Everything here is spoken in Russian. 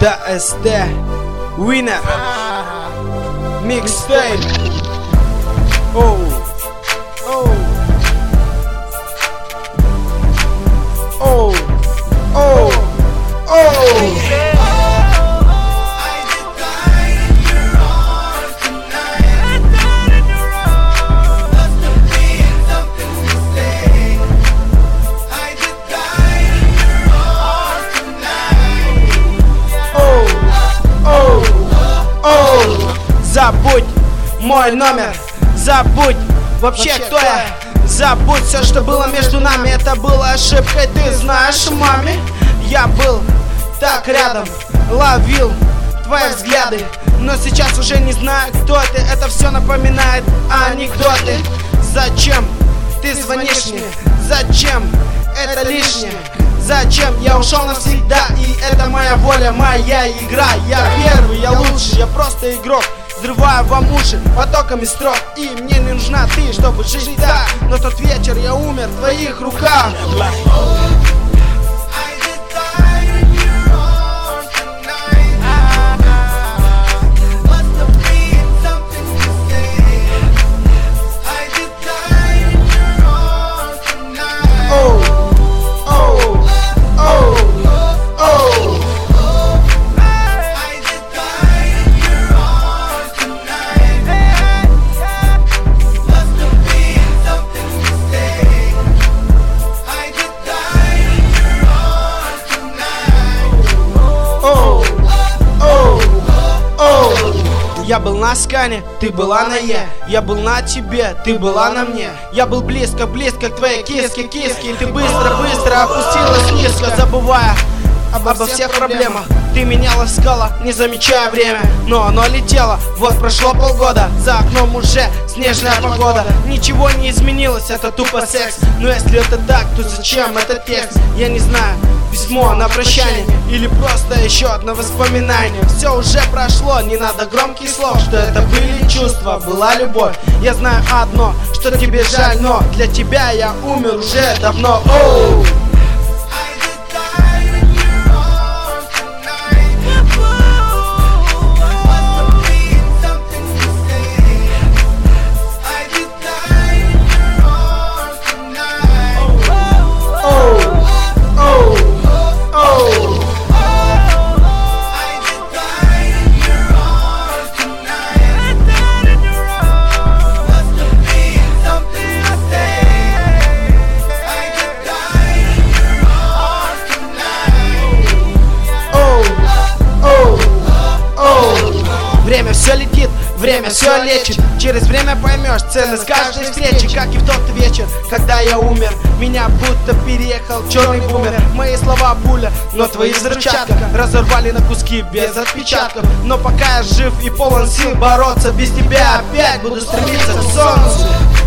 ДСТ Winner Mixtape. Оу, оу, оу, оу, оу. Забудь мой номер, забудь вообще кто я. Забудь все, что было между нами, это было ошибкой, ты знаешь, маме. Я был так рядом, ловил твои взгляды, но сейчас уже не знаю, кто ты. Это все напоминает анекдоты. Зачем ты звонишь мне? Зачем это лишнее? Зачем я ушел навсегда? И это моя воля, моя игра. Я первый, я лучший, я просто игрок. Взрываю вам уши потоками строк. И мне не нужна ты, чтобы жить так. Но тот вечер я умер в твоих руках. Я был на скане, ты была на Е. Я был на тебе, ты была на мне. Я был близко, близко к твоей киске, киске. И ты быстро, быстро опустилась низко, забывая обо всех проблемах. Ты меня ласкала, не замечая время, но оно летело. Вот прошло полгода, за окном уже снежная погода. Ничего не изменилось, это тупо секс. Но если это так, то зачем этот текст? Я не знаю, письмо на прощание или просто еще одно воспоминание. Все уже прошло, не надо громких слов, что это были чувства, была любовь. Я знаю одно, что тебе жаль, но для тебя я умер уже давно. Оу! Время все летит, время все лечит. Через время поймешь ценность каждой встречи. Как и в тот вечер, когда я умер. Меня будто переехал черный бумер. Мои слова пуля, но твои взрывчатка разорвали на куски без отпечатков. Но пока я жив и полон сил бороться, без тебя опять буду стремиться к солнцу.